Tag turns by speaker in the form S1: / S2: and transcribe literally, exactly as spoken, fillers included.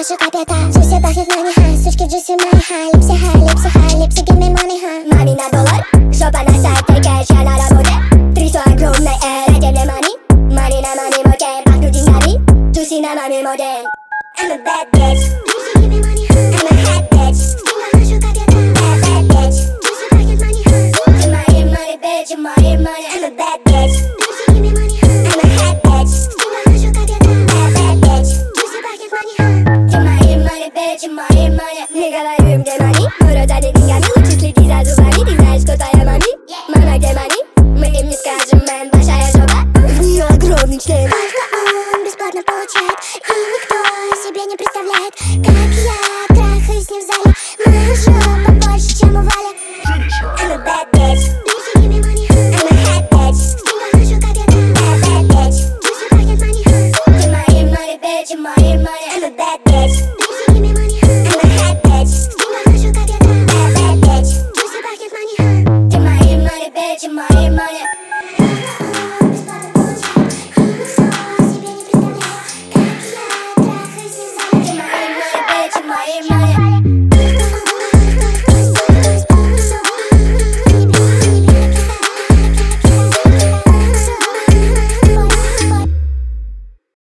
S1: наша капета. Джуси пахнет money, ха. Сучки в джуси мои, ха. Липси, ха, липси, ха. Липси, give me money, ха. Мами на доллар, жопа на сайт, кэш, я на работе. Трясу огромной эр, дайте мне money. Money на мами моде, пахну деньгами. Джуси на мами моде. I'm a bad bitch. Липси, give me money, ха. I'm a hot bitch. Стила нашу капета. Bad, bad bitch. Джуси пахнет money, ха. You're my, you're my bitch, you're my, you're my. I'm a bad bitch. Липси, give me money, ха. I'm a hot bitch. Стила нашу капета. Bad, bad bitch. Джуси пахнет money, ха. You're my, you're my bitch, you're my, you're my. Не говорю им, где money. Мы родали деньгами, лучше следи за зубами. Ты знаешь, кто твоя мами? Мама, где money? Мы им не скажем, мэн, большая жопа. В нее огромный член. Только он бесплатно получает. И никто себе не представляет, как я трахаюсь с ним в зале. Моя жопа больше, чем у Вали. I'm a bad bitch. Липси, give me money, ха. I'm a hot bitch. Стила нашу капета. Bad, bad bitch. Джуси пахнет money, ха. You're my, you're my bitch, you're my, you're my. I'm a bad bitch. Липси, give me money, ха. I'm a hot bitch. Стила нашу капета. Bad, bad bitch. Джуси пахнет money, ха. You're my, you're my bitch, you're my, you're my.